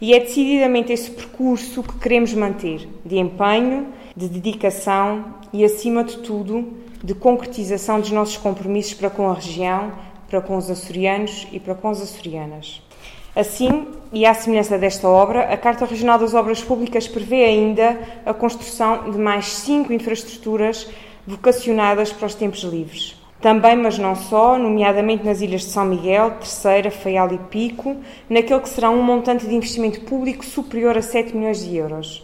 E é decididamente esse percurso que queremos manter, de empenho, de dedicação e, acima de tudo, de concretização dos nossos compromissos para com a região, para com os açorianos e para com as açorianas. Assim, e à semelhança desta obra, a Carta Regional das Obras Públicas prevê ainda a construção de mais 5 infraestruturas vocacionadas para os tempos livres. Também, mas não só, nomeadamente nas ilhas de São Miguel, Terceira, Faial e Pico, naquele que será um montante de investimento público superior a 7 milhões de euros.